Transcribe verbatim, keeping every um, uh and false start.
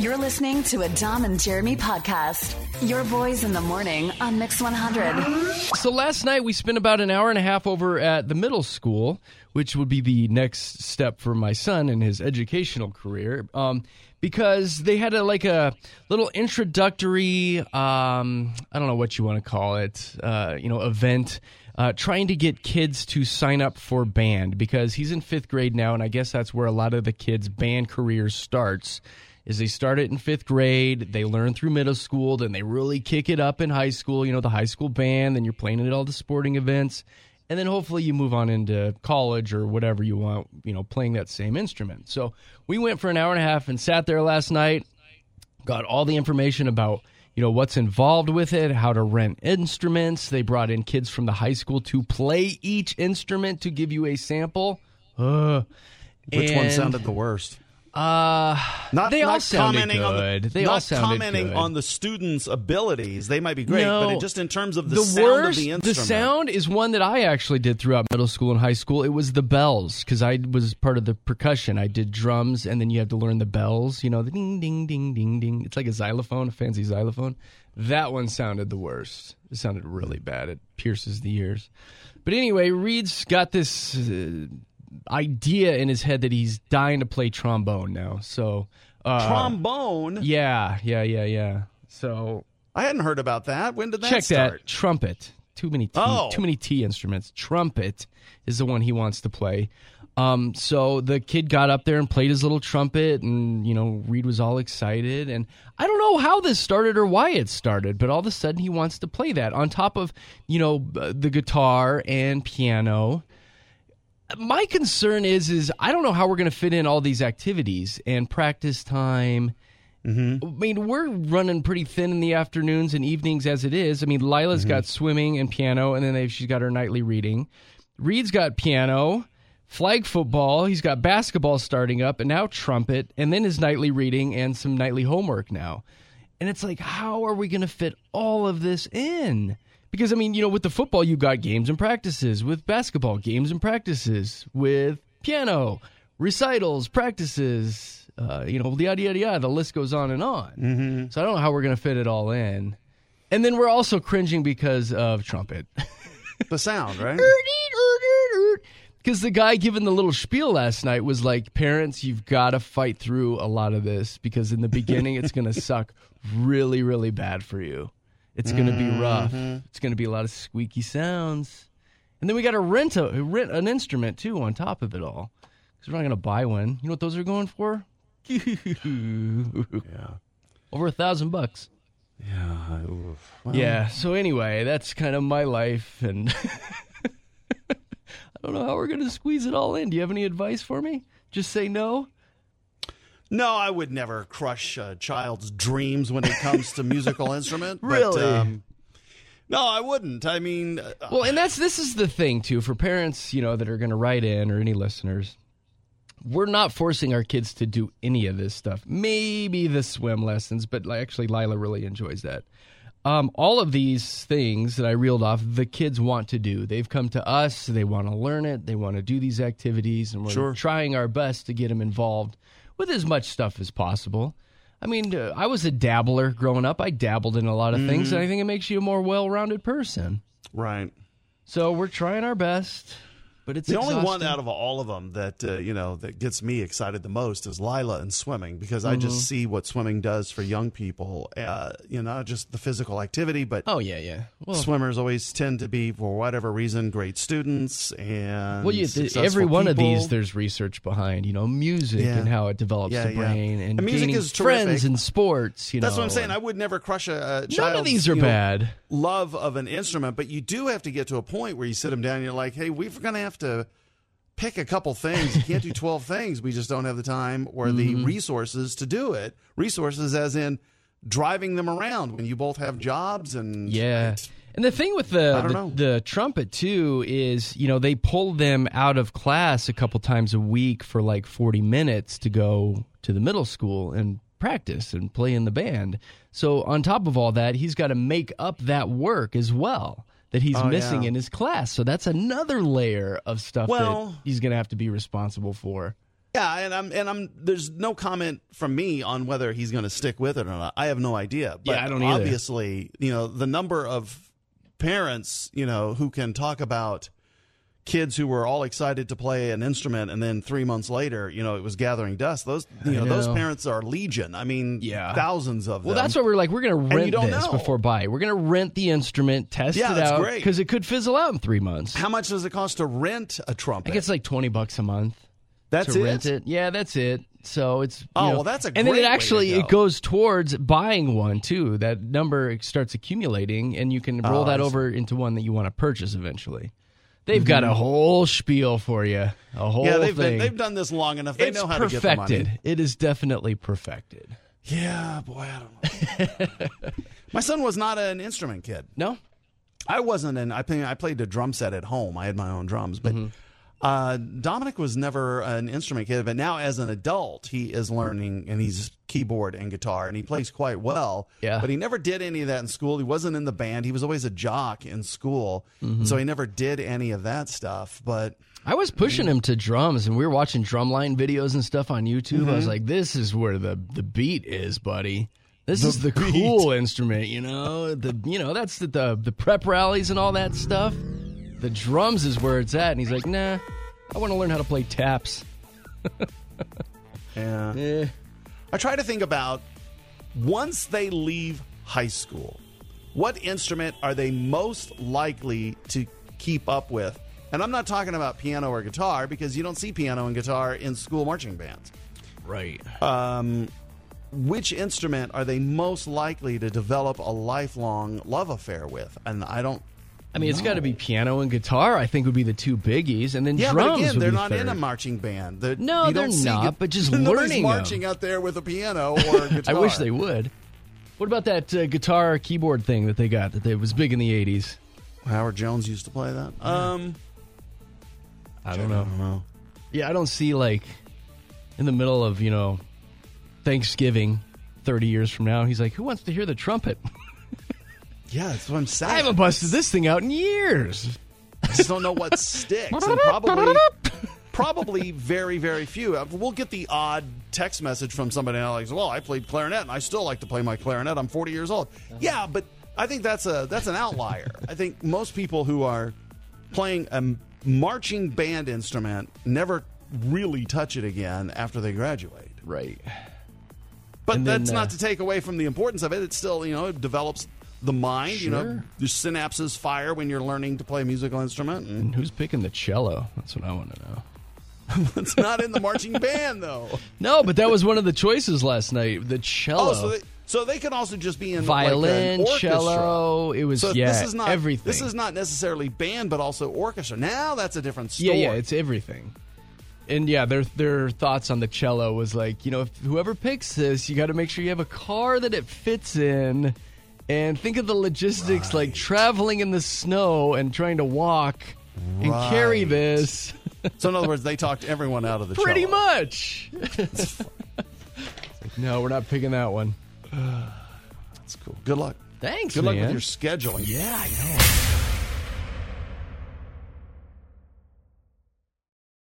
You're listening to a Dom and Jeremy podcast. Your boys in the morning on Mix one hundred. So last night we spent about an hour and a half over at the middle school, which would be the next step for my son in his educational career, um, because they had a, like a little introductory, um, I don't know what you want to call it, uh, you know, event. Uh, trying to get kids to sign up for band, because he's in fifth grade now, and I guess that's where a lot of the kids' band career starts, is they start it in fifth grade, they learn through middle school, then they really kick it up in high school, you know, the high school band, then you're playing at all the sporting events, and then hopefully you move on into college or whatever you want, you know, playing that same instrument. So we went for an hour and a half and sat there last night, got all the information about you know, what's involved with it, how to rent instruments. They brought in kids from the high school to play each instrument to give you a sample. Uh, Which one sounded the worst? Uh, not, they not all sounded good. On the, they not all sounded commenting good. on the students' abilities. They might be great, no, but it, just in terms of the, the sound worst, of the instrument. The sound is one that I actually did throughout middle school and high school. It was the bells, because I was part of the percussion. I did drums, and then you have to learn the bells. You know, the ding, ding, ding, ding, ding. It's like a xylophone, a fancy xylophone. That one sounded the worst. It sounded really bad. It pierces the ears. But anyway, Reed's got this uh, idea in his head that he's dying to play trombone now. So uh, trombone? Yeah, yeah, yeah, yeah. So I hadn't heard about that. When did that check start? that. Trumpet. Too many T, oh. too many T instruments. Trumpet is the one he wants to play. Um, so the kid got up there and played his little trumpet, and, you know, Reed was all excited. And I don't know how this started or why it started, but all of a sudden he wants to play that on top of, you know, the guitar and piano. My concern is, is I don't know how we're going to fit in all these activities and practice time. Mm-hmm. I mean, we're running pretty thin in the afternoons and evenings as it is. I mean, Lila's mm-hmm. got swimming and piano, and then they've, she's got her nightly reading. Reed's got piano, flag football, he's got basketball starting up, and now trumpet, and then his nightly reading and some nightly homework now. And it's like, how are we going to fit all of this in? Because, I mean, you know, with the football, you've got games and practices. With basketball, games and practices. With piano, recitals, practices, uh, you know, yada, yada, yada. The list goes on and on. Mm-hmm. So I don't know how we're going to fit it all in. And then we're also cringing because of trumpet. The sound, right? Because the guy giving the little spiel last night was like, parents, you've got to fight through a lot of this, because in the beginning it's going to suck really, really bad for you. It's going to be rough. Mm-hmm. It's going to be a lot of squeaky sounds. And then we got to rent, a, rent an instrument, too, on top of it all. Because we're not going to buy one. You know what those are going for? Yeah. Over a thousand bucks. Yeah. Well, yeah. So anyway, that's kind of my life, and I don't know how we're going to squeeze it all in. Do you have any advice for me? Just say no? No, I would never crush a child's dreams when it comes to musical instrument. Really? But, um, no, I wouldn't. I mean... Uh, well, and that's this is the thing, too, for parents, you know, that are going to write in, or any listeners. We're not forcing our kids to do any of this stuff. Maybe the swim lessons, but actually Lila really enjoys that. Um, all of these things that I reeled off, the kids want to do. They've come to us. They want to learn it. They want to do these activities, and we're sure. trying our best to get them involved with as much stuff as possible. I mean, uh, I was a dabbler growing up. I dabbled in a lot of mm-hmm. things, and I think it makes you a more well-rounded person. Right. So we're trying our best. But it's the exhausting. only one out of all of them that uh, you know that gets me excited the most is Lila and swimming, because mm-hmm. I just see what swimming does for young people. Uh, you know, just the physical activity, but oh yeah, yeah. Well, swimmers always tend to be, for whatever reason, great students and well, yeah, every one people. of these there's research behind. You know, music yeah. and how it develops yeah, the brain, yeah. and, and music is friends terrific. and sports. You know, that's what I'm saying. I would never crush a, a child's none of these are you know, bad. love of an instrument, but you do have to get to a point where you sit them down and you're like, hey, we're going to have to pick a couple things. You can't do twelve things. We just don't have the time or the mm-hmm. resources to do it. Resources as in driving them around when you both have jobs. And yeah. And the thing with the the, the trumpet, too, is, you know, they pull them out of class a couple times a week for like forty minutes to go to the middle school and practice and play in the band. So on top of all that, he's got to make up that work as well that he's oh, missing yeah. in his class. So that's another layer of stuff well, that he's going to have to be responsible for. Yeah, and I'm and I'm. There's no comment from me on whether he's going to stick with it or not. I have no idea. But Yeah, I don't either. Obviously, you know, the number of parents, you know, who can talk about kids who were all excited to play an instrument, and then three months later, you know, it was gathering dust. Those, you know, know. those parents are legion. I mean, Yeah. thousands of them. Well, that's why we're like, we're going to you rent don't this know. before buy. We're going to rent the instrument, test Yeah, it that's out, great. because it could fizzle out in three months. How much does it cost to rent a I trumpet? think it's like twenty bucks a month. That's to it. rent it. Yeah, that's it. So it's you Oh, know, well, that's a and then great it way to actually go. it goes towards buying one too. That number starts accumulating, and you can roll Oh, that I see. over into one that you want to purchase eventually. They've got a whole spiel for you, a whole Yeah, they've thing. they've done this long enough. They it's know how perfected. to get the money. It is definitely perfected. Yeah, boy, I don't know. My son was not an instrument kid. No, I wasn't, and I think I played a drum set at home. I had my own drums, but uh, Dominic was never an instrument kid. But now, as an adult, he is learning, and he's keyboard and guitar, and he plays quite well. Yeah. But he never did any of that in school. He wasn't in the band. He was always a jock in school, so he never did any of that stuff. But I was pushing him to drums, and we were watching drumline videos and stuff on YouTube. I was like, "This is where the the beat is, buddy. This is the cool instrument, you know. The you know that's the, the the prep rallies and all that stuff. The drums is where it's at." And he's like, "Nah, I want to learn how to play taps." yeah. Eh. I try to think about once they leave high school, what instrument are they most likely to keep up with? And I'm not talking about piano or guitar, because you don't see piano and guitar in school marching bands. Right. Um, which instrument are they most likely to develop a lifelong love affair with? And I don't. I mean, it's got to be piano and guitar. I think would be the two biggies, and then Yeah, drums. but again, would they're be not in a third. marching band. They're, No, you they're don't see not, gu- but just nobody's learning marching them. out there with a piano or a guitar. I wish they would. What about that uh, guitar keyboard thing that they got that they, was big in the eighties? Howard Jones used to play that. Um, I don't know. I don't know. Yeah, I don't see, like, in the middle of, you know, Thanksgiving thirty years from now, he's like, who wants to hear the trumpet? Yeah, that's what I'm saying. I haven't busted this thing out in years. I just don't know what sticks. And probably, probably very, very few. We'll get the odd text message from somebody else like, well, I played clarinet, and I still like to play my clarinet. I'm forty years old. Yeah, but I think that's a that's an outlier. I think most people who are playing a marching band instrument never really touch it again after they graduate. Right. But And then, that's uh, not to take away from the importance of it. It's still, you know, it develops the mind. You know, Sure. your synapses fire when you're learning to play a musical instrument. And And who's picking the cello? That's what I want to know. it's not in the marching band, though. No, but that was one of the choices last night. The cello. Oh, so they, so they could also just be in Violin, like an orchestra. cello. It was, So yeah, this is not everything. This is not necessarily band, but also orchestra. Now that's a different story. Yeah, yeah, it's everything. And yeah, their their thoughts on the cello was like, you know, if whoever picks this, you got to make sure you have a car that it fits in, and think of the logistics, like traveling in the snow and trying to walk and carry Right. this. So in other words, they talked everyone out of the Pretty cello. much. It's like, no, we're not picking that one. That's cool. Good luck. Thanks, Good luck man. with your scheduling. Yeah, I know.